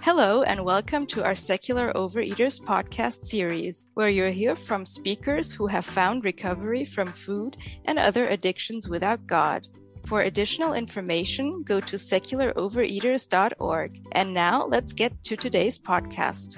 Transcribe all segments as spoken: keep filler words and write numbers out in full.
Hello and welcome to our Secular Overeaters podcast series, where you'll hear from speakers who have found recovery from food and other addictions without God. For additional information, go to secular overeaters dot org. And now let's get to today's podcast.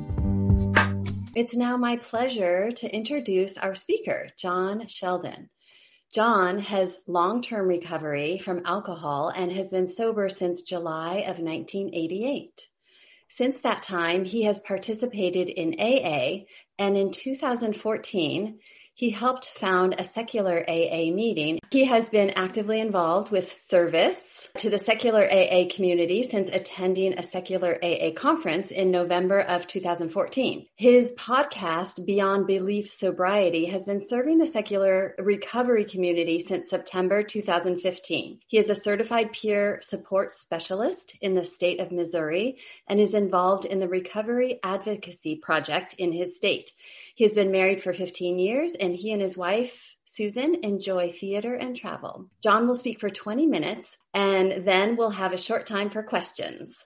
It's now my pleasure to introduce our speaker, John Sheldon. John has long-term recovery from alcohol and has been sober since July of nineteen eighty-eight. Since that time, he has participated in A A, and in two thousand fourteen, he helped found a secular A A meeting. He has been actively involved with service to the secular A A community since attending a secular A A conference in November of two thousand fourteen. His podcast, Beyond Belief Sobriety, has been serving the secular recovery community since September two thousand fifteen. He is a certified peer support specialist in the state of Missouri and is involved in the Recovery Advocacy Project in his state. He has been married for fifteen years, and he and his wife, Susan, enjoy theater and travel. John will speak for twenty minutes, and then we'll have a short time for questions.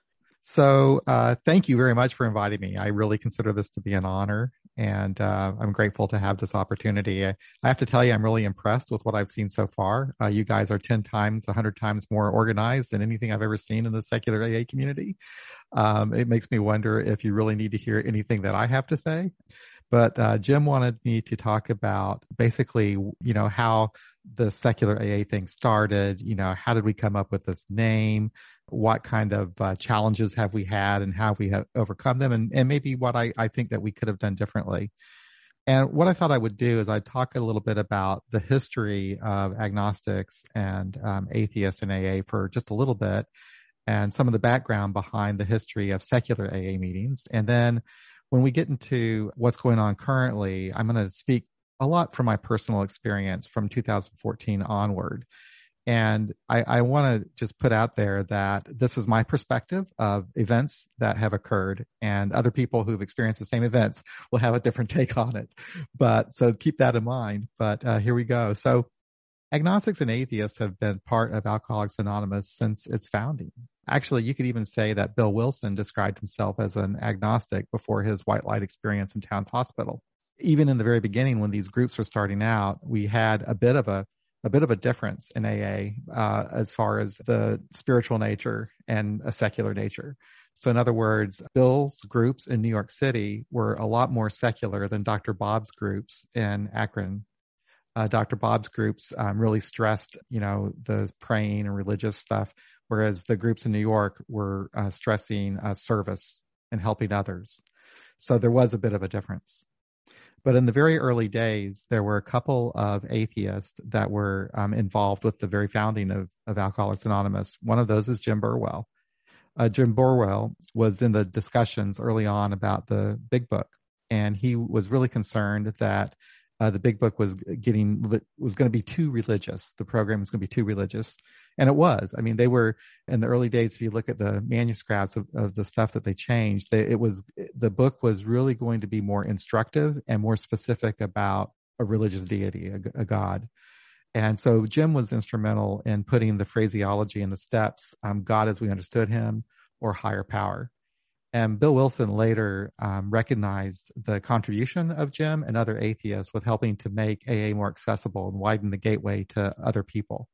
So uh, thank you very much for inviting me. I really consider this to be an honor, and uh, I'm grateful to have this opportunity. I, I have to tell you, I'm really impressed with what I've seen so far. Uh, you guys are ten times, one hundred times more organized than anything I've ever seen in the secular A A community. Um, it makes me wonder if you really need to hear anything that I have to say. But uh, Jim wanted me to talk about basically, you know, how the secular A A thing started. You know, how did we come up with this name? What kind of uh, challenges have we had and how we have overcome them? And, and maybe what I, I think that we could have done differently. And what I thought I would do is I'd talk a little bit about the history of agnostics and um, atheists in A A for just a little bit, and some of the background behind the history of secular A A meetings. And then when we get into what's going on currently, I'm going to speak a lot from my personal experience from two thousand fourteen onward. And I, I want to just put out there that this is my perspective of events that have occurred, and other people who've experienced the same events will have a different take on it. But so keep that in mind. But uh, here we go. So agnostics and atheists have been part of Alcoholics Anonymous since its founding. Actually, you could even say that Bill Wilson described himself as an agnostic before his white light experience in Towns Hospital. Even in the very beginning, when these groups were starting out, we had a bit of a a bit of a difference in A A uh, as far as the spiritual nature and a secular nature. So in other words, Bill's groups in New York City were a lot more secular than Doctor Bob's groups in Akron. Uh, Doctor Bob's groups um, really stressed, you know, the praying and religious stuff, whereas the groups in New York were uh, stressing uh, service and helping others. So there was a bit of a difference. But in the very early days, there were a couple of atheists that were um, involved with the very founding of, of Alcoholics Anonymous. One of those is Jim Burwell. Uh, Jim Burwell was in the discussions early on about the Big Book, and he was really concerned that Uh, the Big Book was getting was going to be too religious. The program was going to be too religious, and it was. I mean, they were in the early days. If you look at the manuscripts of, of the stuff that they changed, they, it was the book was really going to be more instructive and more specific about a religious deity, a, a god. And so Jim was instrumental in putting the phraseology and the steps, um, God as we understood him, or higher power. And Bill Wilson later um, recognized the contribution of Jim and other atheists with helping to make A A more accessible and widen the gateway to other people.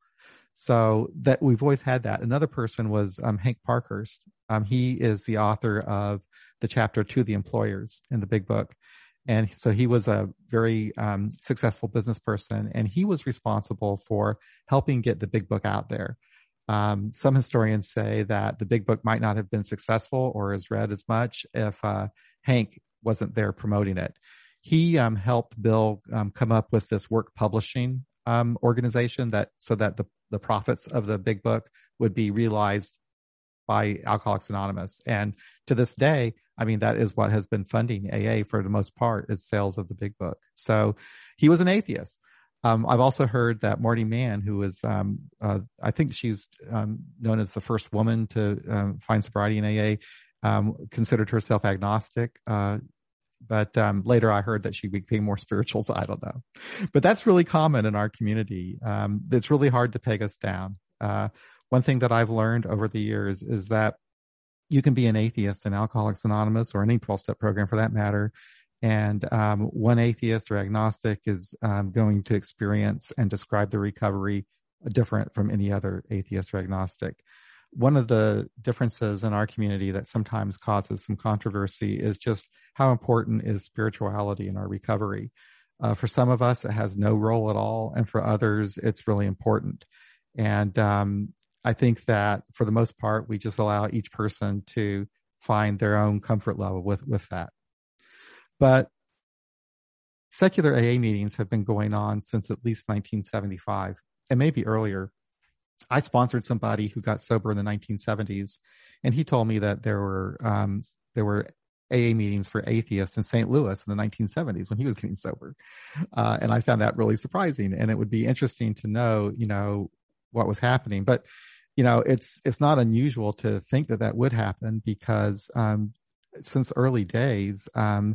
So that we've always had that. Another person was um, Hank Parkhurst. Um, he is the author of the chapter To the Employers in the Big Book. And so he was a very um, successful business person, and he was responsible for helping get the Big Book out there. Um, some historians say that the Big Book might not have been successful or as read as much if uh, Hank wasn't there promoting it. He um, helped Bill um, come up with this work publishing um, organization that so that the, the profits of the Big Book would be realized by Alcoholics Anonymous. And to this day, I mean, that is what has been funding A A for the most part, is sales of the Big Book. So he was an atheist. Um, I've also heard that Marty Mann, who was, um, uh, I think she's um, known as the first woman to um, find sobriety in A A, um, considered herself agnostic. Uh, but um, later I heard that she became more spiritual, so I don't know. But that's really common in our community. Um, it's really hard to peg us down. Uh, one thing that I've learned over the years is that you can be an atheist in Alcoholics Anonymous or any twelve-step program for that matter. And um, one atheist or agnostic is um, going to experience and describe the recovery different from any other atheist or agnostic. One of the differences in our community that sometimes causes some controversy is just how important is spirituality in our recovery. Uh, for some of us, it has no role at all, and for others, it's really important. And um, I think that for the most part, we just allow each person to find their own comfort level with, with that. But secular A A meetings have been going on since at least nineteen seventy-five, and maybe earlier. I sponsored somebody who got sober in the nineteen seventies, and he told me that there were um, there were A A meetings for atheists in Saint Louis in the nineteen seventies when he was getting sober, uh, and I found that really surprising. And it would be interesting to know, you know, what was happening. But you know, it's it's not unusual to think that that would happen because um, since early days. Um,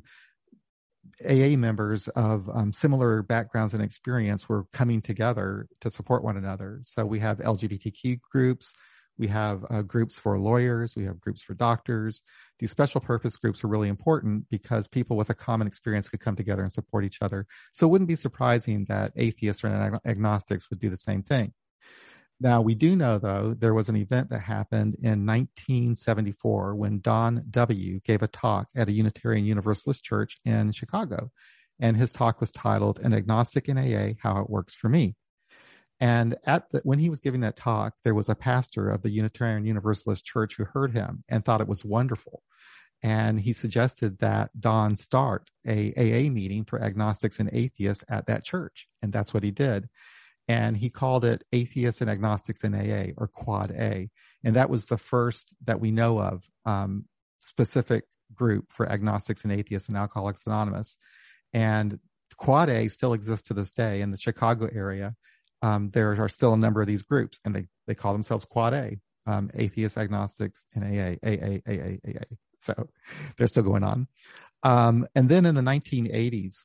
A A members of um, similar backgrounds and experience were coming together to support one another. So we have L G B T Q groups, we have uh, groups for lawyers, we have groups for doctors. These special purpose groups are really important because people with a common experience could come together and support each other. So it wouldn't be surprising that atheists or ag- agnostics would do the same thing. Now, we do know, though, there was an event that happened in nineteen seventy-four when Don W. gave a talk at a Unitarian Universalist church in Chicago. And his talk was titled, An Agnostic in A A, How It Works for Me. And at the, when he was giving that talk, there was a pastor of the Unitarian Universalist church who heard him and thought it was wonderful. And he suggested that Don start a A A meeting for agnostics and atheists at that church. And that's what he did. And he called it Atheists and Agnostics in A A, or Quad A. And that was the first that we know of um, specific group for agnostics and atheists in Alcoholics Anonymous. And Quad A still exists to this day in the Chicago area. Um, there are still a number of these groups, and they, they call themselves Quad A, um, Atheists, Agnostics, and A A, A A, A A, A A. So they're still going on. Um, and then in the nineteen eighties,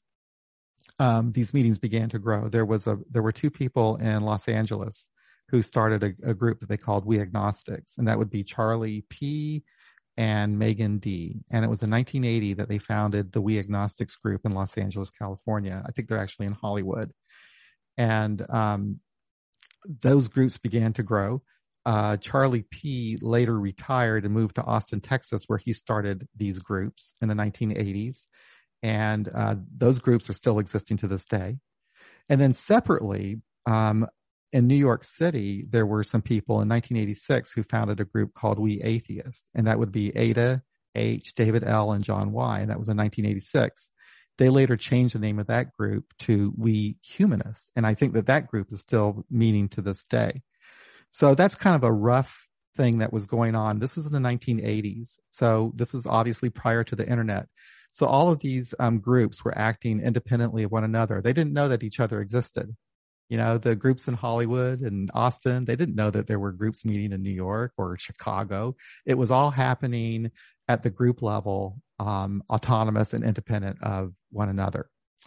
Um, these meetings began to grow. There was a there were two people in Los Angeles who started a, a group that they called We Agnostics, and that would be Charlie P. and Megan D. And it was in nineteen eighty that they founded the We Agnostics group in Los Angeles, California. I think they're actually in Hollywood. And um, those groups began to grow. Uh, Charlie P. later retired and moved to Austin, Texas, where he started these groups in the nineteen eighties. And uh, those groups are still existing to this day. And then separately, um, in New York City, there were some people in nineteen eighty-six who founded a group called We Atheists. And that would be Ada H., David L., and John Y. And that was in nineteen eighty-six. They later changed the name of that group to We Humanists. And I think that that group is still meeting to this day. So that's kind of a rough thing that was going on. This is in the nineteen eighties. So this is obviously prior to the internet. So all of these um, groups were acting independently of one another. They didn't know that each other existed. You know, the groups in Hollywood and Austin, they didn't know that there were groups meeting in New York or Chicago. It was all happening at the group level, um, autonomous and independent of one another.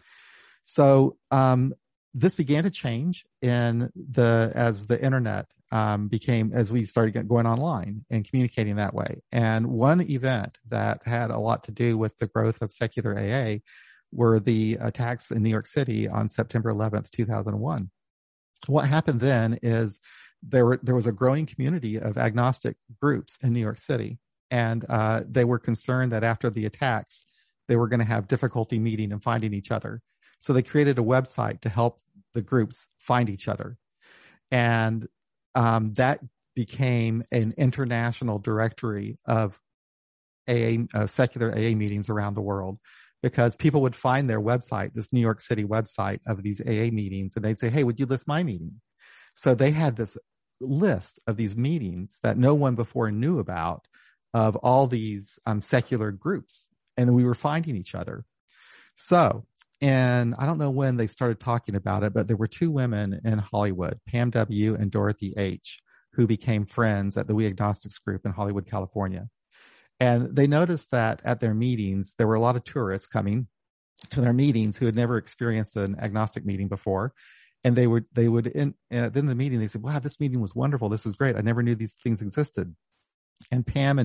So um, this began to change in the as the internet um, became, as we started going online and communicating that way. And one event that had a lot to do with the growth of secular A A were the attacks in New York City on September eleventh, two thousand one. What happened then is there were there was a growing community of agnostic groups in New York City, and uh, they were concerned that after the attacks, they were going to have difficulty meeting and finding each other. So they created a website to help the groups find each other. And um, that became an international directory of A A, uh, secular A A meetings around the world, because people would find their website, this New York City website of these A A meetings, and they'd say, hey, would you list my meeting? So they had this list of these meetings that no one before knew about, of all these um, secular groups, and we were finding each other. So, and I don't know when they started talking about it, but there were two women in Hollywood, Pam W. and Dorothy H., who became friends at the We Agnostics group in Hollywood, California. And they noticed that at their meetings, there were a lot of tourists coming to their meetings who had never experienced an agnostic meeting before. And they would, they would, in, at the end of the meeting, they said, wow, this meeting was wonderful. This is great. I never knew these things existed. And Pam and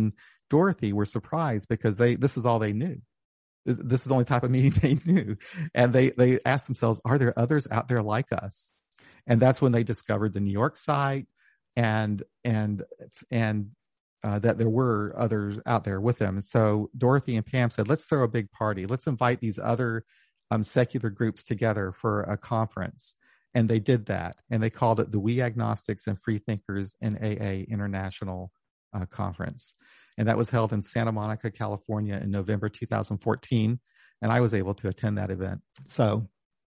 Dorothy were surprised because they this is all they knew. This is the only type of meeting they knew. And they, they asked themselves, are there others out there like us? And that's when they discovered the New York site and, and, and, uh, that there were others out there with them. And so Dorothy and Pam said, let's throw a big party. Let's invite these other um, secular groups together for a conference. And they did that. And they called it the We Agnostics and Freethinkers in A A International uh, Conference. And that was held in Santa Monica, California in November two thousand fourteen. And I was able to attend that event. So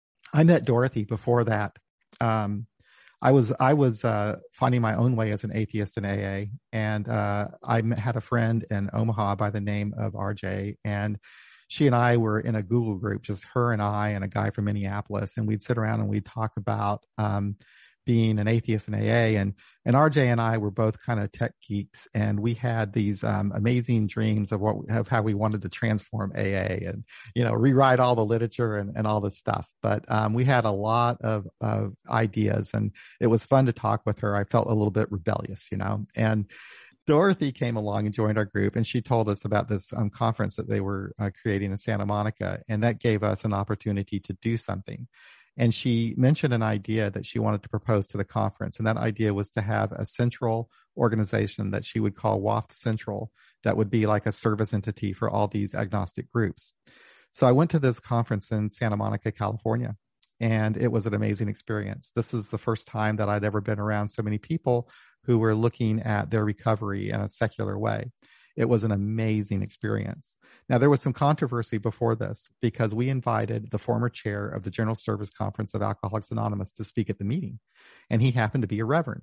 I met Dorothy before that. Um, I was I was uh, finding my own way as an atheist in A A. And uh, I had a friend in Omaha by the name of R J. And she and I were in a Google group, just her and I and a guy from Minneapolis. And we'd sit around and we'd talk about um, being an atheist in A A. And, and R J and I were both kind of tech geeks, and we had these um, amazing dreams of what, of how we wanted to transform A A and, you know, rewrite all the literature and, and all this stuff. But um, we had a lot of, of ideas, and it was fun to talk with her. I felt a little bit rebellious, you know, and Dorothy came along and joined our group, and she told us about this um, conference that they were uh, creating in Santa Monica. And that gave us an opportunity to do something. And she mentioned an idea that she wanted to propose to the conference. And that idea was to have a central organization that she would call W A F T Central, that would be like a service entity for all these agnostic groups. So I went to this conference in Santa Monica, California, and it was an amazing experience. This is the first time that I'd ever been around so many people who were looking at their recovery in a secular way. It was an amazing experience. Now, there was some controversy before this because we invited the former chair of the General Service Conference of Alcoholics Anonymous to speak at the meeting. And he happened to be a reverend.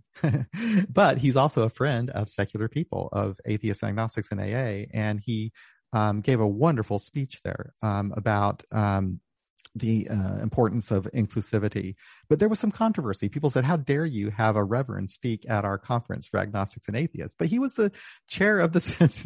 But he's also a friend of secular people, of atheists and agnostics in A A. And he um, gave a wonderful speech there um, about um, the uh, importance of inclusivity. But there was some controversy. People said, how dare you have a reverend speak at our conference for agnostics and atheists? But he was the chair of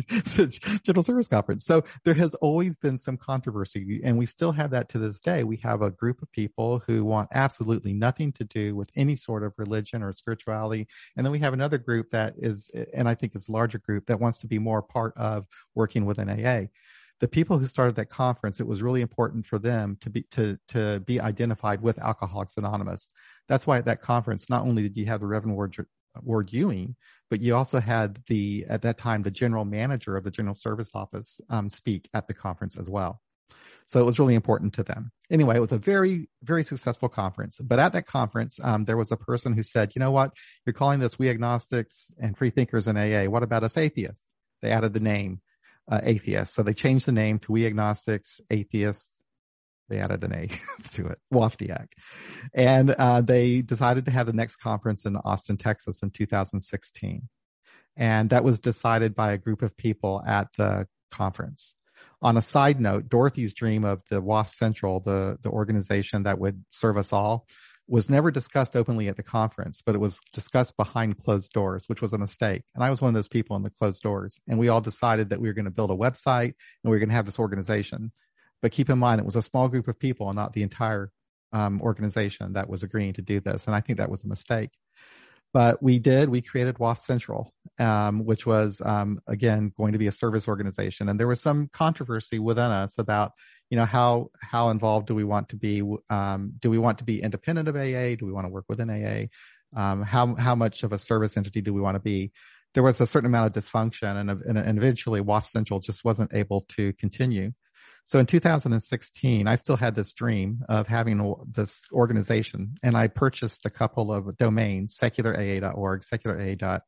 the General Service Conference. So there has always been some controversy, and we still have that to this day. We have a group of people who want absolutely nothing to do with any sort of religion or spirituality. And then we have another group that is, and I think it's a larger group, that wants to be more part of working within A A. The people who started that conference, it was really important for them to be to to be identified with Alcoholics Anonymous. That's why at that conference, not only did you have the Reverend Ward, Ward Ewing, but you also had the, at that time, the general manager of the General Service Office um, speak at the conference as well. So it was really important to them. Anyway, it was a very, very successful conference. But at that conference, um, there was a person who said, you know what, you're calling this We Agnostics and Freethinkers in A A. What about us atheists? They added the name. Uh, atheists. So they changed the name to We Agnostics, Atheists. They added an A to it, WAFTIAC. And uh, they decided to have the next conference in Austin, Texas in two thousand sixteen. And that was decided by a group of people at the conference. On a side note, Dorothy's dream of the W A F Central, the, the organization that would serve us all, was never discussed openly at the conference, but it was discussed behind closed doors, which was a mistake. And I was one of those people in the closed doors. And we all decided that we were going to build a website and we were going to have this organization. But keep in mind, it was a small group of people and not the entire um, organization that was agreeing to do this. And I think that was a mistake. But we did, we created W A F Central, um, which was, um, again, going to be a service organization. And there was some controversy within us about, you know, how, how involved do we want to be? Um, do we want to be independent of A A? Do we want to work within A A? Um, how, how much of a service entity do we want to be? There was a certain amount of dysfunction, and, and, and eventually W A F Central just wasn't able to continue. So in two thousand sixteen, I still had this dream of having this organization, and I purchased a couple of domains, secular A A dot org, secular A A dot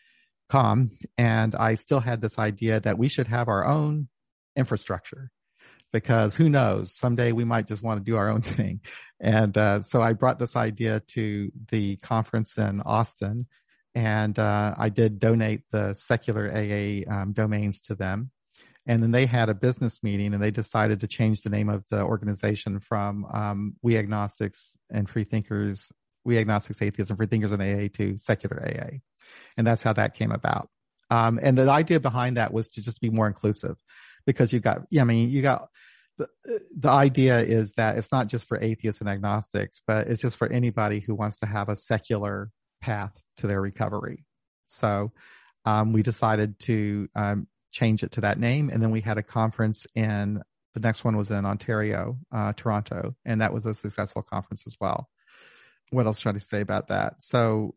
com, and I still had this idea that we should have our own infrastructure, because who knows, someday we might just want to do our own thing. And uh, so I brought this idea to the conference in Austin, and uh, I did donate the secular A A um, domains to them. And then they had a business meeting, and they decided to change the name of the organization from um, We Agnostics and Freethinkers, We Agnostics, Atheists, and Freethinkers in A A to Secular A A. And that's how that came about. Um, and the idea behind that was to just be more inclusive, because you got, yeah, I mean, you got, the, the idea is that it's not just for atheists and agnostics, but it's just for anybody who wants to have a secular path to their recovery. So um, we decided to um, change it to that name. And then we had a conference in, the next one was in Ontario, uh, Toronto, and that was a successful conference as well. What else should I say about that? So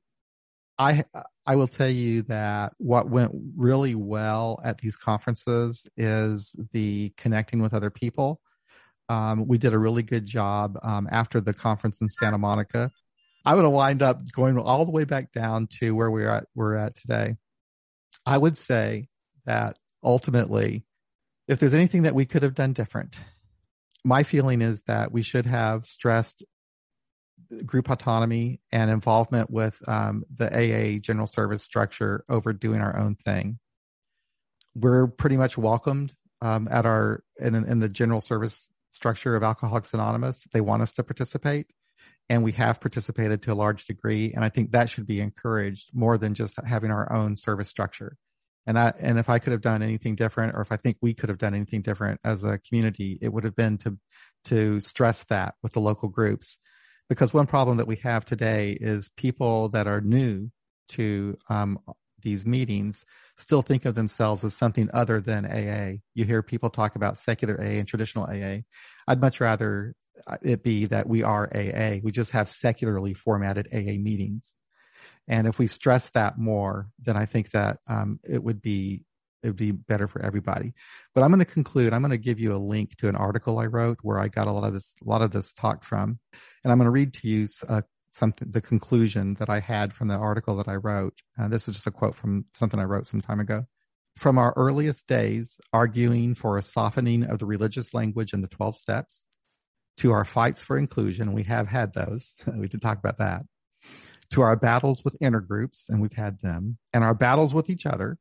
I I will tell you that what went really well at these conferences is the connecting with other people. Um, we did a really good job um, after the conference in Santa Monica. I would have lined up going all the way back down to where we're at, we're at today. I would say that ultimately, if there's anything that we could have done different, my feeling is that we should have stressed group autonomy and involvement with um, the A A general service structure over doing our own thing. We're pretty much welcomed um, at our in, in the general service structure of Alcoholics Anonymous. They want us to participate, and we have participated to a large degree. And I think that should be encouraged more than just having our own service structure. And I, and if I could have done anything different, or if I think we could have done anything different as a community, it would have been to to stress that with the local groups. Because one problem that we have today is people that are new to um, these meetings still think of themselves as something other than A A. You hear people talk about secular A A and traditional A A. I'd much rather it be that we are A A. We just have secularly formatted A A meetings. And if we stress that more, then I think that um, it would be it would be better for everybody. But I'm going to conclude. I'm going to give you a link to an article I wrote where I got a lot of this a lot of this talk from, and I'm going to read to you uh, something the conclusion that I had from the article that I wrote. Uh, this is just a quote from something I wrote some time ago. From our earliest days, arguing for a softening of the religious language in the twelve steps, to our fights for inclusion, and we have had those. We did talk about that. To our battles with intergroups, and we've had them, and our battles with each other,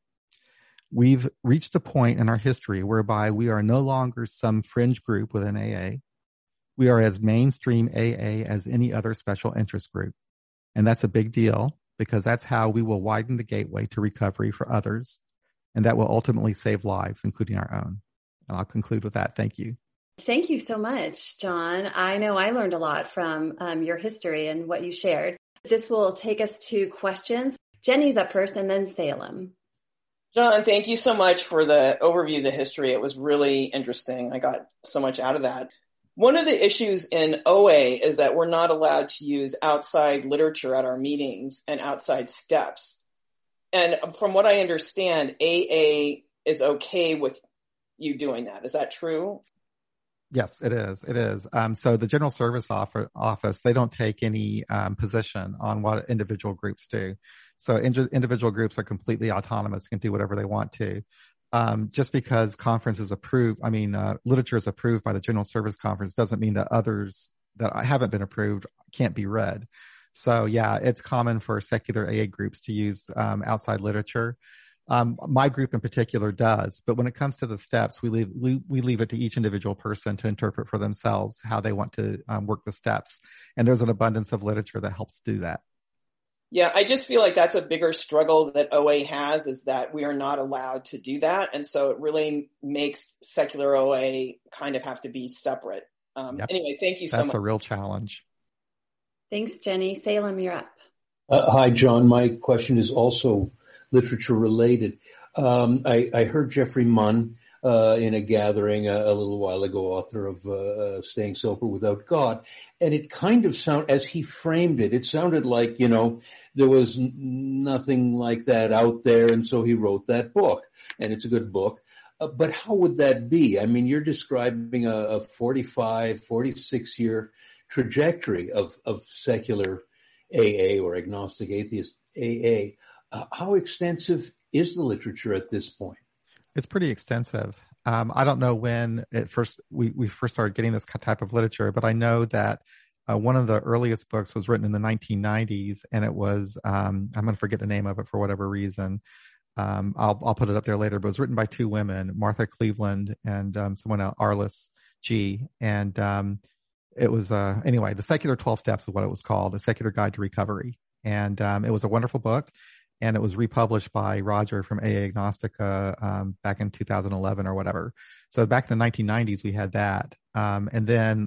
we've reached a point in our history whereby we are no longer some fringe group within A A. We are as mainstream A A as any other special interest group. And that's a big deal because that's how we will widen the gateway to recovery for others. And that will ultimately save lives, including our own. And I'll conclude with that. Thank you. Thank you so much, John. I know I learned a lot from um, your history and what you shared. This will take us to questions. Jenny's up first and then Salem. John, thank you so much for the overview of the history. It was really interesting. I got so much out of that. One of the issues in O A is that we're not allowed to use outside literature at our meetings and outside steps. And from what I understand, A A is okay with you doing that. Is that true? Yes, it is. It is. Um, so the General Service offer, Office, they don't take any um, position on what individual groups do. So in- individual groups are completely autonomous, can do whatever they want to. Um, just because conference is approved, I mean, uh, literature is approved by the General Service Conference doesn't mean that others that haven't been approved can't be read. So yeah, it's common for secular A A groups to use um, outside literature. Um, my group in particular does, but when it comes to the steps, we leave we, we leave it to each individual person to interpret for themselves how they want to um, work the steps. And there's an abundance of literature that helps do that. Yeah, I just feel like that's a bigger struggle that O A has, is that we are not allowed to do that. And so it really makes secular O A kind of have to be separate. Um, yep. Anyway, thank you so that's much. That's a real challenge. Thanks, Jenny. Salem, you're up. Uh, hi, John. My question is also literature related. Um, I, I heard Jeffrey Munn uh, in a gathering a, a little while ago, author of uh, Staying Sober Without God. And it kind of sounded, as he framed it, it sounded like, you know, there was n- nothing like that out there. And so he wrote that book, and it's a good book. Uh, but how would that be? I mean, you're describing a, a forty-five, forty-six year trajectory of, of secular A A or agnostic atheist A A. Uh, how extensive is the literature at this point? It's pretty extensive. Um, I don't know when it first we, we first started getting this type of literature, but I know that uh, one of the earliest books was written in the nineteen nineties, and it was um, I'm going to forget the name of it for whatever reason. Um, I'll I'll put it up there later, but it was written by two women, Martha Cleveland and um, someone else, Arliss G. And um, it was uh, anyway, the Secular twelve Steps is what it was called, A Secular Guide to Recovery, and um, it was a wonderful book. And it was republished by Roger from A A Agnostica um, back in two thousand eleven or whatever. So back in the nineteen nineties, we had that. Um, and then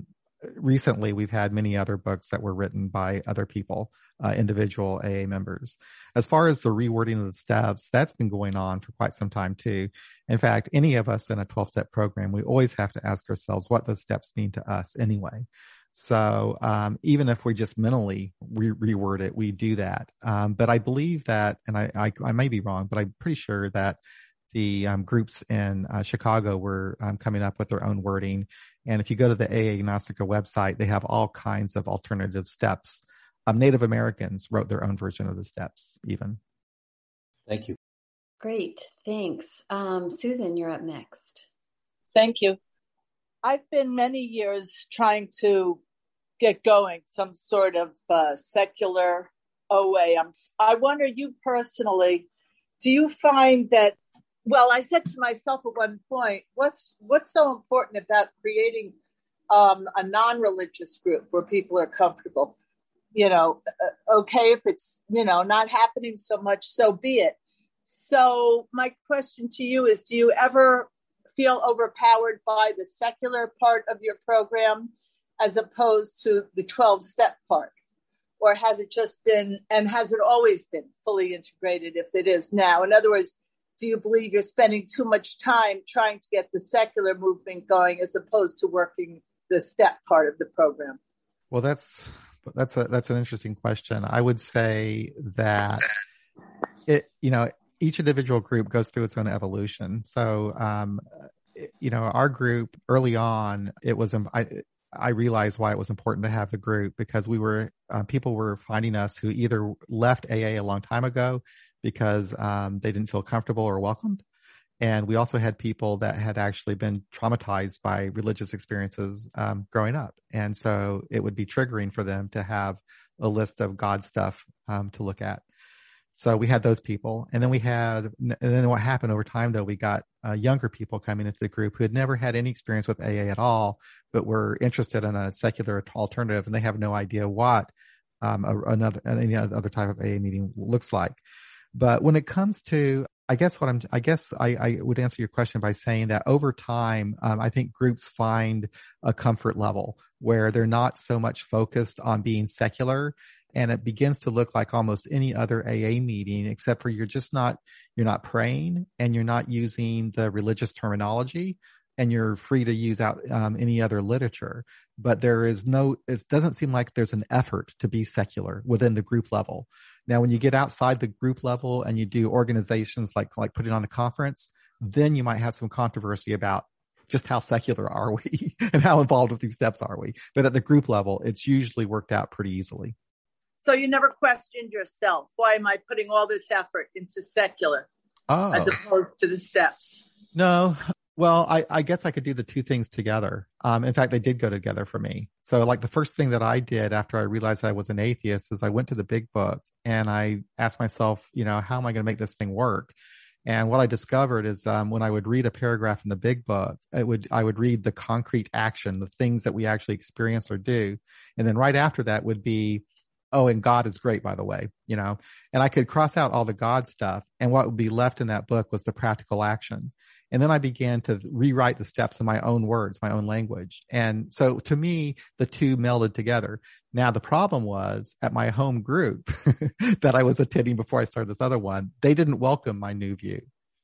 recently we've had many other books that were written by other people, uh, individual A A members. As far as the rewording of the steps, that's been going on for quite some time too. In fact, any of us in a twelve-step program, we always have to ask ourselves what those steps mean to us anyway. So um, even if we just mentally re- reword it, we do that. Um, but I believe that, and I, I, I may be wrong, but I'm pretty sure that the um, groups in uh, Chicago were um, coming up with their own wording. And if you go to the A A Agnostica website, they have all kinds of alternative steps. Um, Native Americans wrote their own version of the steps even. Thank you. Great. Thanks. Um, Susan, you're up next. Thank you. I've been many years trying to get going some sort of uh, secular O A. I'm, I wonder, you personally, do you find that, well, I said to myself at one point, what's what's so important about creating um, a non-religious group where people are comfortable? You know, uh, okay, if it's, you know, not happening so much, so be it. So my question to you is, do you ever feel overpowered by the secular part of your program as opposed to the twelve-step part? Or has it just been, and has it always been fully integrated if it is now? In other words, do you believe you're spending too much time trying to get the secular movement going as opposed to working the step part of the program? Well, that's that's a that's an interesting question. I would say that it, you know, each individual group goes through its own evolution. So, um, you know, our group early on, it was, I, I realized why it was important to have the group, because we were, uh, people were finding us who either left A A a long time ago because um, they didn't feel comfortable or welcomed. And we also had people that had actually been traumatized by religious experiences um, growing up. And so it would be triggering for them to have a list of God stuff um, to look at. So we had those people. And then we had, and then what happened over time, though, we got uh, younger people coming into the group who had never had any experience with A A at all, but were interested in a secular alternative, and they have no idea what um, a, another any other type of A A meeting looks like. But when it comes to, I guess what I'm, I guess I, I would answer your question by saying that over time, um, I think groups find a comfort level where they're not so much focused on being secular, and it begins to look like almost any other A A meeting, except for you're just not, you're not praying and you're not using the religious terminology, and you're free to use out um, any other literature. But there is no, it doesn't seem like there's an effort to be secular within the group level. Now, when you get outside the group level and you do organizations like, like putting on a conference, then you might have some controversy about just how secular are we and how involved with these steps are we. But at the group level, it's usually worked out pretty easily. So you never questioned yourself, why am I putting all this effort into secular oh. as opposed to the steps? No. Well, I, I guess I could do the two things together. Um, in fact, they did go together for me. So like the first thing that I did after I realized I was an atheist is I went to the big book and I asked myself, you know, how am I going to make this thing work? And what I discovered is um, when I would read a paragraph in the big book, it would I would read the concrete action, the things that we actually experience or do. And then right after that would be, oh, and God is great, by the way, you know, and I could cross out all the God stuff. And what would be left in that book was the practical action. And then I began to rewrite the steps in my own words, my own language. And so to me, the two melded together. Now, the problem was at my home group that I was attending before I started this other one, they didn't welcome my new view.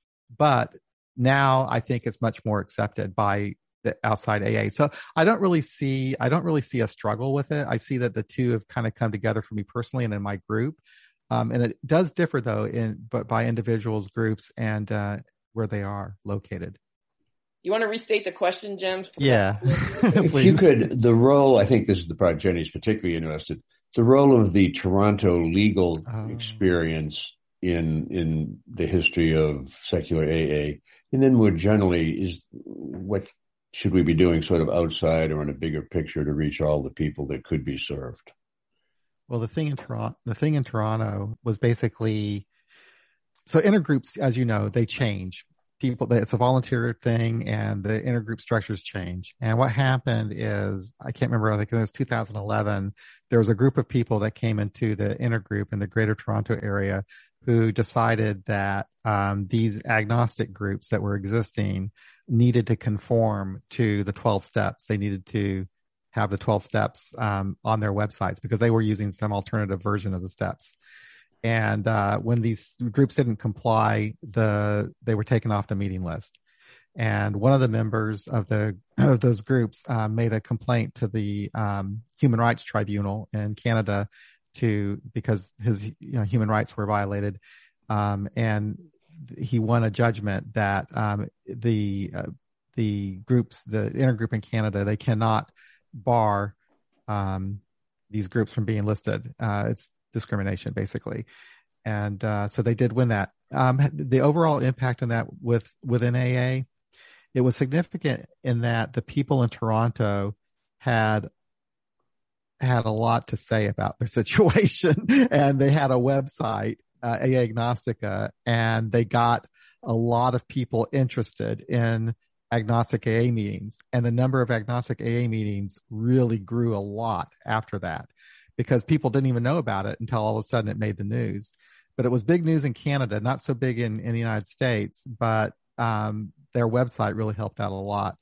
But now I think it's much more accepted by the outside A A. So I don't really see, I don't really see a struggle with it. I see that the two have kind of come together for me personally and in my group. Um, and it does differ though in, but by individuals, groups, and, uh, where they are located. You want to restate the question, Jim? Yeah. If you could, the role, I think this is the part Jenny's particularly interested, the role of the Toronto legal oh. experience in in the history of secular A A, and then more generally, is what should we be doing sort of outside or in a bigger picture to reach all the people that could be served? Well, the thing in Toronto, the thing in Toronto was basically, so intergroups, as you know, they change. People, it's a volunteer thing, and the intergroup structures change. And what happened is, I can't remember, I think it was two thousand eleven, there was a group of people that came into the intergroup in the Greater Toronto area who decided that um, these agnostic groups that were existing needed to conform to the twelve steps. They needed to have the twelve steps um, on their websites because they were using some alternative version of the steps. And uh, when these groups didn't comply, the they were taken off the meeting list. And one of the members of the of those groups uh, made a complaint to the um, Human Rights Tribunal in Canada to because his you know, human rights were violated, um, and he won a judgment that um, the uh, the groups, the intergroup in Canada, they cannot bar um, these groups from being listed. Uh, it's discrimination, basically. And uh, so they did win that. Um, the overall impact on that with within A A, it was significant in that the people in Toronto had had a lot to say about their situation, and they had a website, uh, A A Agnostica, and they got a lot of people interested in agnostic A A meetings, and the number of agnostic A A meetings really grew a lot after that because people didn't even know about it until all of a sudden it made the news. But it was big news in Canada, not so big in, in the United States, but um, their website really helped out a lot.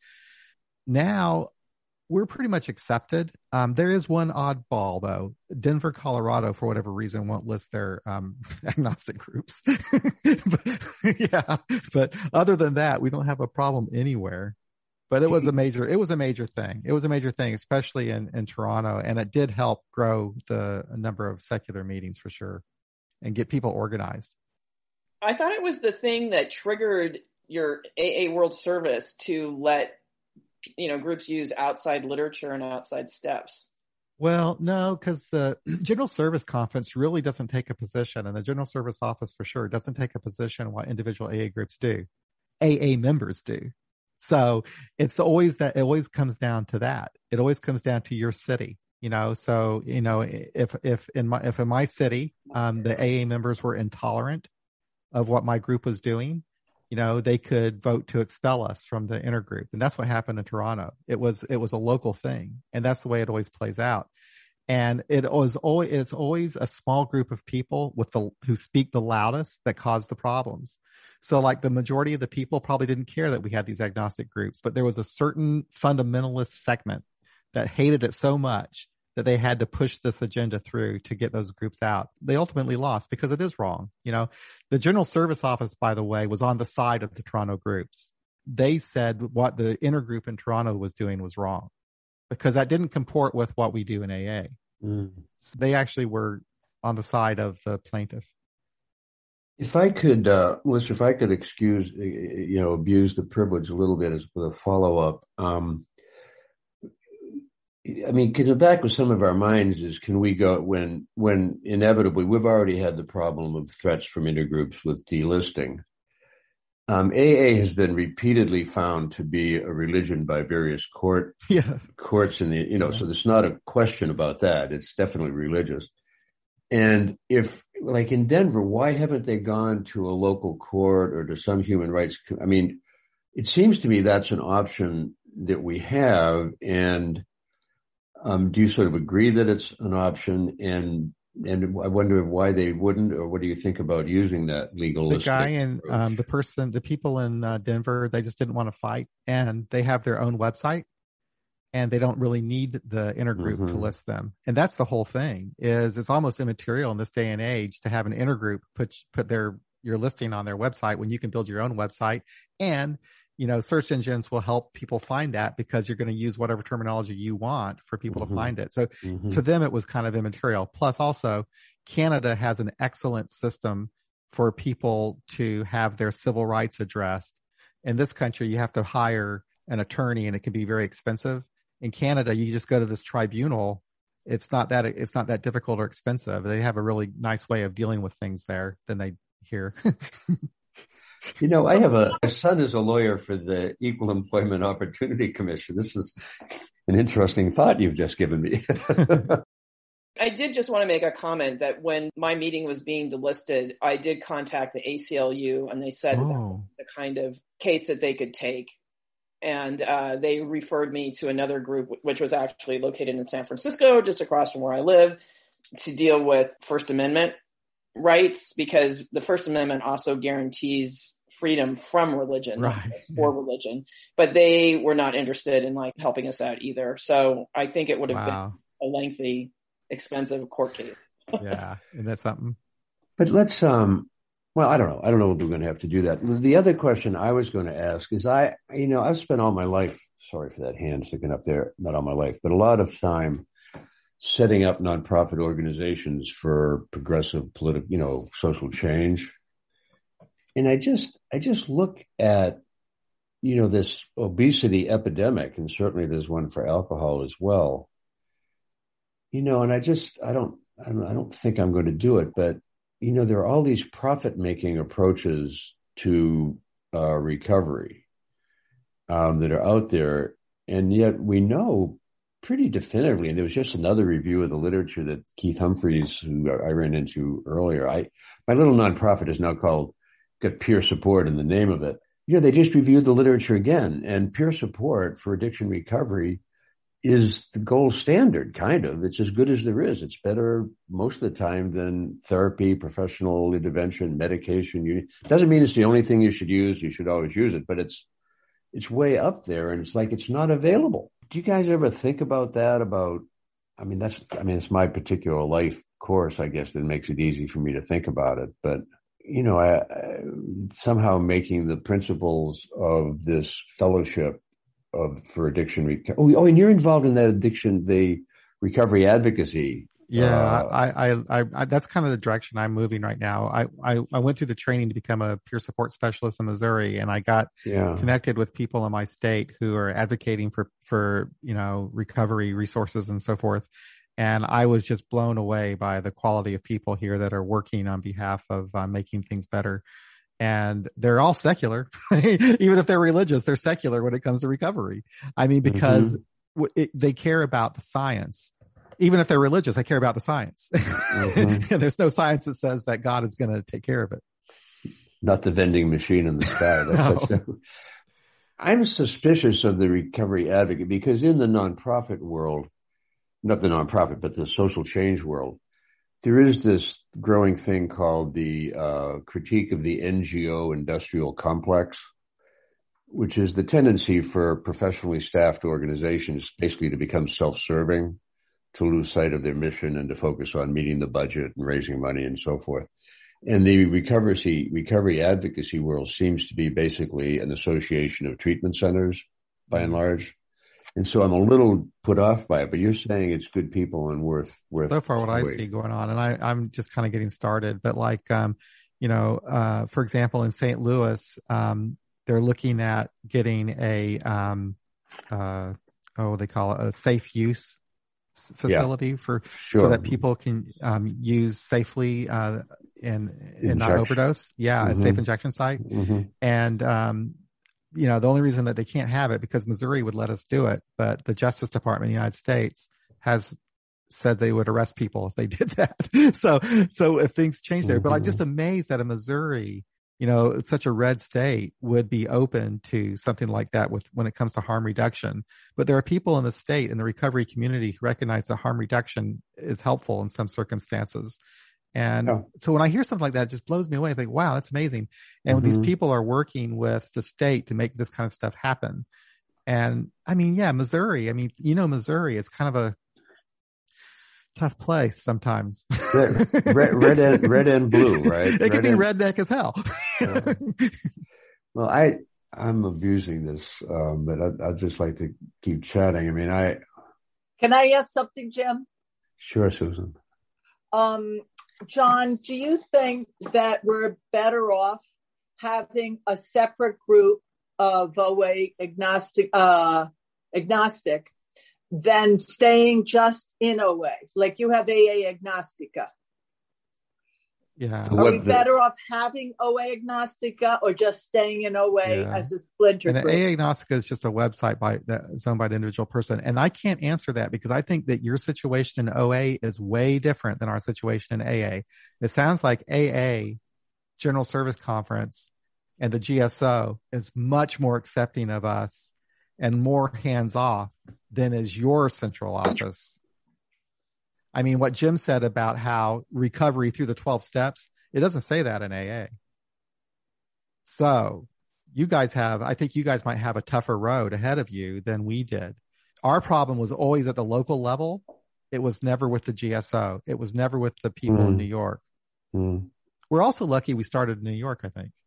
Now, we're pretty much accepted. Um, there is one oddball, though. Denver, Colorado, for whatever reason, won't list their um, agnostic groups. but, yeah, but other than that, we don't have a problem anywhere. But it was a major, it was a major thing. It was a major thing, especially in, in Toronto, and it did help grow the number of secular meetings for sure, and get people organized. I thought it was the thing that triggered your A A World Service to let you know, groups use outside literature and outside steps. Well, no, because the General Service Conference really doesn't take a position, and the General Service Office for sure doesn't take a position on what individual A A groups do. A A members do. So it's always that, it always comes down to that. It always comes down to your city, you know, so, you know, if, if in my, if in my city, um, the A A members were intolerant of what my group was doing, you know, they could vote to expel us from the intergroup. And that's what happened in Toronto. It was, it was a local thing. And that's the way it always plays out. And it was always, it's always a small group of people with the, who speak the loudest that cause the problems. So like the majority of the people probably didn't care that we had these agnostic groups, but there was a certain fundamentalist segment that hated it so much that they had to push this agenda through to get those groups out. They ultimately lost because it is wrong. You know, the General Service Office, by the way, was on the side of the Toronto groups. They said what the intergroup in Toronto was doing was wrong because that didn't comport with what we do in A A. Mm. So they actually were on the side of the plaintiff. If I could, uh, Melissa, if I could excuse, you know, abuse the privilege a little bit as with a follow-up. Um, I mean, in the back of some of our minds is, can we go when, when inevitably we've already had the problem of threats from intergroups with delisting. Um, A A has been repeatedly found to be a religion by various court yeah. courts in the, you know, yeah. So there's not a question about that. It's definitely religious. And if, like in Denver, why haven't they gone to a local court or to some human rights? I mean, it seems to me that's an option that we have. And Um, do you sort of agree that it's an option? And and I wonder why they wouldn't, or what do you think about using that legalistic? The guy and um, the person, the people in uh, Denver, they just didn't want to fight, and they have their own website, and they don't really need the intergroup mm-hmm. to list them. And that's the whole thing. Is it's almost immaterial in this day and age to have an intergroup put put their your listing on their website when you can build your own website. And you know, search engines will help people find that because you're going to use whatever terminology you want for people mm-hmm. to find it. So mm-hmm. to them, it was kind of immaterial. Plus also Canada has an excellent system for people to have their civil rights addressed. In this country, you have to hire an attorney and it can be very expensive. In Canada, you just go to this tribunal. It's not that, it's not that difficult or expensive. They have a really nice way of dealing with things there than they here. You know, I have a my son is a lawyer for the Equal Employment Opportunity Commission. This is an interesting thought you've just given me. I did just want to make a comment that when my meeting was being delisted, I did contact the A C L U, and they said oh. that, that was the kind of case that they could take. And uh, they referred me to another group, which was actually located in San Francisco, just across from where I live, to deal with First Amendment rights, because the First Amendment also guarantees freedom from religion, right. not for yeah. religion, but they were not interested in like helping us out either. So I think it would have wow. been a lengthy, expensive court case. Yeah. Isn't that something? But let's, um, well, I don't know. I don't know if we're going to have to do that. The other question I was going to ask is I, you know, I've spent all my life, sorry for that hand sticking up there, not all my life, but a lot of time setting up nonprofit organizations for progressive political, you know, social change. And I just, I just look at, you know, this obesity epidemic, and certainly there's one for alcohol as well. You know, and I just, I don't, I don't, I don't think I'm going to do it, but, you know, there are all these profit-making approaches to uh, recovery um, that are out there. And yet we know pretty definitively, and there was just another review of the literature that Keith Humphreys, who I ran into earlier, I, my little nonprofit is now called, got peer support in the name of it. You know, they just reviewed the literature again, and peer support for addiction recovery is the gold standard, kind of. It's as good as there is. It's better most of the time than therapy, professional intervention, medication. You, doesn't mean it's the only thing you should use. You should always use it, but it's it's way up there, and it's like it's not available. Do you guys ever think about that? About, I mean, that's, I mean, it's my particular life course, I guess, that makes it easy for me to think about it. But, you know, I, I, somehow making the principles of this fellowship of for addiction. Reco- oh, oh, and you're involved in that addiction, the recovery advocacy. Yeah, uh, I, I, I, I, that's kind of the direction I'm moving right now. I, I, I went through the training to become a peer support specialist in Missouri, and I got yeah. connected with people in my state who are advocating for, for, you know, recovery resources and so forth. And I was just blown away by the quality of people here that are working on behalf of uh, making things better. And they're all secular. Even if they're religious, they're secular when it comes to recovery. I mean, because mm-hmm. it, they care about the science. Even if they're religious, they care about the science. Mm-hmm. And there's no science that says that God is going to take care of it. Not the vending machine in the sky. That's, no. that's I'm suspicious of the recovery advocate because in the nonprofit world, not the nonprofit, but the social change world, there is this growing thing called the uh, critique of the N G O industrial complex, which is the tendency for professionally staffed organizations basically to become self-serving, to lose sight of their mission and to focus on meeting the budget and raising money and so forth. And the recovery, recovery advocacy world seems to be basically an association of treatment centers by and large. And so I'm a little put off by it, but you're saying it's good people and worth, worth. So far what I see going on, and I, I'm just kind of getting started, but like, um, you know, uh, for example, in Saint Louis, um, they're looking at getting a, um, uh, oh, they call it a safe use facility yeah, for, sure. so that people can, um, use safely, uh, and, and not overdose. Yeah. Mm-hmm. A safe injection site. Mm-hmm. And, um, you know, the only reason that they can't have it because Missouri would let us do it, but the Justice Department of the United States has said they would arrest people if they did that. so, so if things change there, mm-hmm. but I'm just amazed that in Missouri, you know, it's such a red state would be open to something like that with when it comes to harm reduction. But there are people in the state in the recovery community who recognize that harm reduction is helpful in some circumstances. And oh. so when I hear something like that, it just blows me away. I think, wow, that's amazing. And mm-hmm. these people are working with the state to make this kind of stuff happen. And I mean, yeah, Missouri, I mean, you know, Missouri is kind of a tough place sometimes. Red, red, red, and, red and blue, right? It red can be and, redneck as hell. uh, well, I, I'm abusing this, um, but I'd, I'd just like to keep chatting. I mean, I. Can I ask something, Jim? Sure, Susan. Um, John, do you think that we're better off having a separate group of O A agnostic, uh, agnostic than staying just in O A? Like you have A A Agnostica. Yeah. Are we better off having O A Agnostica or just staying in O A yeah. as a splinter and group? A A Agnostica is just a website by that's owned by an individual person. And I can't answer that because I think that your situation in O A is way different than our situation in A A. It sounds like A A, General Service Conference, and the G S O is much more accepting of us and more hands-off than is your central office. I mean, what Jim said about how recovery through the twelve steps, it doesn't say that in A A. So you guys have, I think you guys might have a tougher road ahead of you than we did. Our problem was always at the local level. It was never with the G S O. It was never with the people mm. in New York. Mm. We're also lucky we started in New York, I think.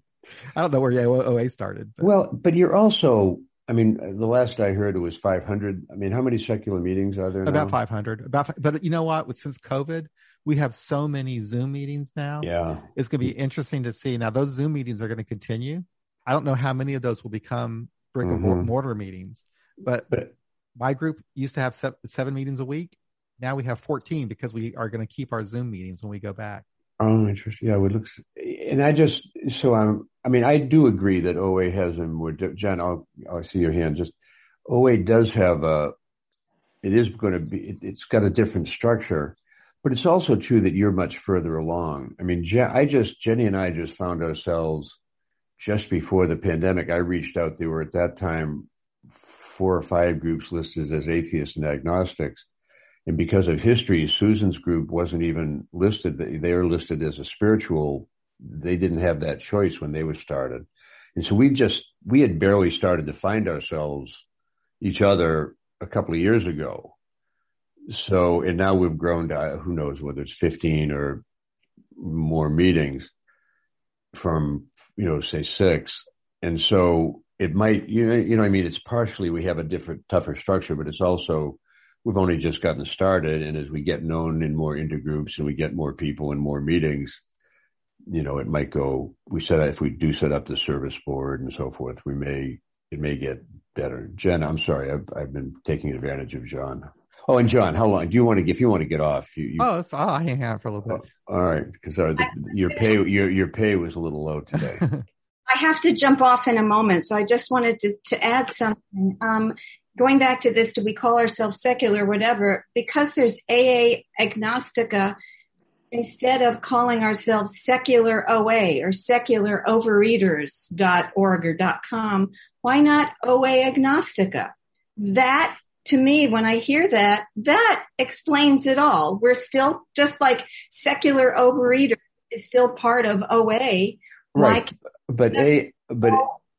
I don't know where O A started. But. Well, but you're also, I mean, the last I heard it was five hundred. I mean, how many secular meetings are there now? About five hundred. About, but you know what? With, since COVID, we have so many Zoom meetings now. Yeah. It's going to be interesting to see. Now, those Zoom meetings are going to continue. I don't know how many of those will become brick and mm-hmm. mortar meetings, but, but my group used to have seven, seven meetings a week. Now we have fourteen because we are going to keep our Zoom meetings when we go back. Oh, interesting. Yeah, it looks, and I just, so I'm, I mean, I do agree that O A has a more, John, I'll, I'll see your hand. Just O A does have a, it is going to be, it, it's got a different structure, but it's also true that you're much further along. I mean, Je- I just, Jenny and I just found ourselves just before the pandemic. I reached out. There were at that time four or five groups listed as atheists and agnostics. And because of history, Susan's group wasn't even listed. They were listed as a spiritual. They didn't have that choice when they were started. And so we just, we had barely started to find ourselves, each other, a couple of years ago. So, and now we've grown to, who knows, whether it's fifteen or more meetings from, you know, say six. And so it might, you know, you know, I mean, it's partially we have a different, tougher structure, but it's also, we've only just gotten started. And as we get known in more intergroups and we get more people and more meetings, you know, it might go, we set if we do set up the service board and so forth, we may, it may get better. Jen, I'm sorry. I've, I've been taking advantage of John. Oh, and John, how long do you want to, if you want to get off? You, you, oh, so I'll hang out for a little bit. Oh, all right. Because your pay, your, your pay was a little low today. I have to jump off in a moment. So I just wanted to, to add something. Um, Going back to this, do we call ourselves secular, whatever, because there's A A Agnostica, instead of calling ourselves secular O A or secular overeaters dot org or .com, why not O A Agnostica? That, to me, when I hear that, that explains it all. We're still, just like secular overeater is still part of O A. Right. Like, but A, but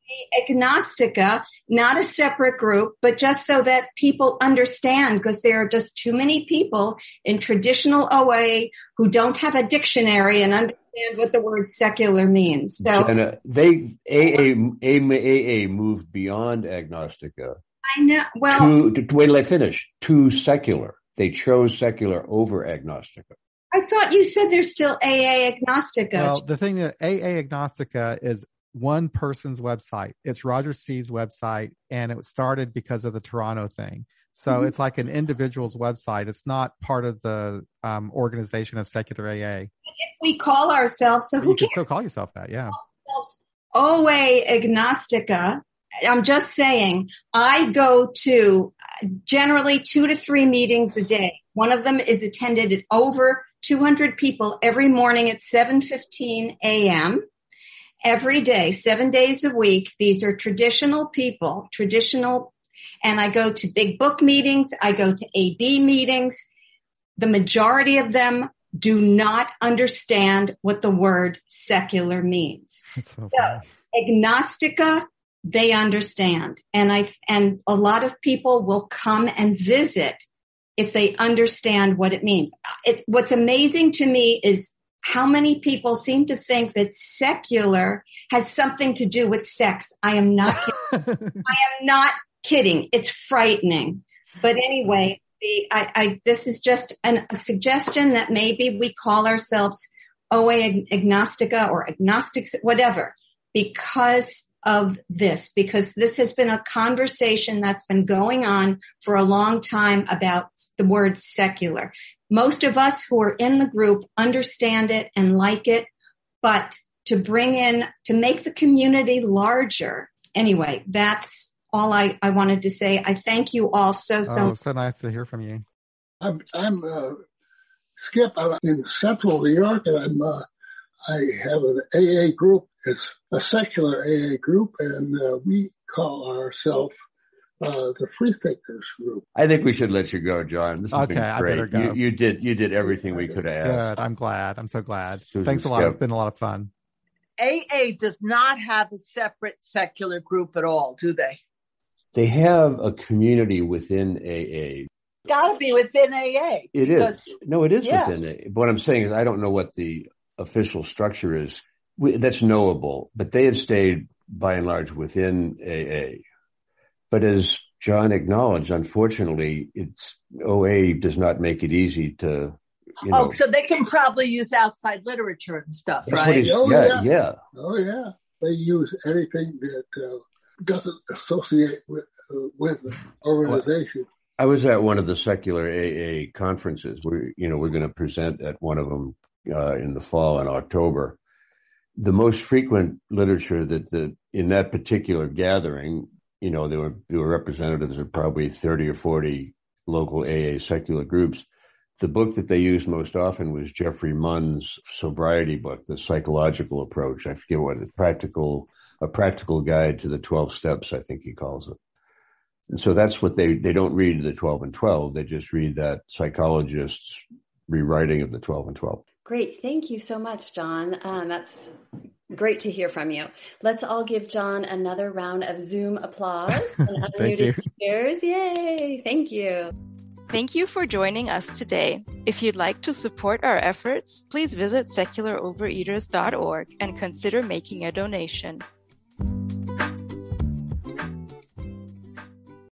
Agnostica, not a separate group, but just so that people understand, because there are just too many people in traditional O A who don't have a dictionary and understand what the word secular means. So and, uh, they A A, A A moved beyond Agnostica. I know. Well, to, to, wait till I finish. To secular, they chose secular over Agnostica. I thought you said there's still A A Agnostica. Well, the thing that A A Agnostica is one person's website. It's Roger C's website, and it was started because of the Toronto thing. So mm-hmm. it's like an individual's website. It's not part of the um, organization of Secular A A. If we call ourselves, so but who you can cares? still call yourself that, yeah. O A Agnostica. I'm just saying, I go to generally two to three meetings a day. One of them is attended at over two hundred people every morning at seven fifteen a.m. Every day, seven days a week. These are traditional people, traditional, and I go to big book meetings. I go to A B meetings. The majority of them do not understand what the word secular means. That's so so Agnostica, they understand. And I, and a lot of people will come and visit if they understand what it means. It, what's amazing to me is how many people seem to think that secular has something to do with sex. I am not kidding. I am not kidding. It's frightening. But anyway, the, I, I, this is just an, a suggestion that maybe we call ourselves O A Agnostica or agnostics, whatever, because of this, because this has been a conversation that's been going on for a long time about the word secular. Most of us who are in the group understand it and like it, but to bring in, to make the community larger. Anyway, that's all I, I wanted to say. I thank you all so, so. Oh, so nice to hear from you. I'm, I'm, uh, Skip. I'm in central New York, and I'm, uh, I have an A A group. It's a secular A A group, and uh, we call ourselves uh, the Free Thinkers group. I think we should let you go, John. This has okay, been great. I better go. You, you did you did everything we could have asked. Good. I'm glad. I'm so glad. Susan Thanks a lot. Skip. It's been a lot of fun. A A does not have a separate secular group at all, do they? They have a community within A A. Got to be within A A. It because, is. No, it is yeah. within A A. But what I'm saying is I don't know what the official structure is. We, that's knowable, but they have stayed by and large within A A. But as John acknowledged, unfortunately, it's O A does not make it easy to, you know. Oh, so they can probably use outside literature and stuff, That's right? What he's, oh, yeah, yeah. yeah. Oh, yeah. They use anything that uh, doesn't associate with, uh, with the organization. I was at one of the secular A A conferences. We're, you know, we're going to present at one of them uh, in the fall in October. The most frequent literature that the in that particular gathering, you know, there were there were representatives of probably thirty or forty local A A secular groups. The book that they used most often was Jeffrey Munn's sobriety book, The Psychological Approach. I forget what it, practical a practical guide to the twelve steps, I think he calls it. And so that's what they they don't read the twelve and twelve. They just read that psychologist's rewriting of the twelve and twelve. Great. Thank you so much, John. Um, that's great to hear from you. Let's all give John another round of Zoom applause. And Thank you. Cheers. Yay. Thank you. Thank you for joining us today. If you'd like to support our efforts, please visit secular overeaters dot org and consider making a donation.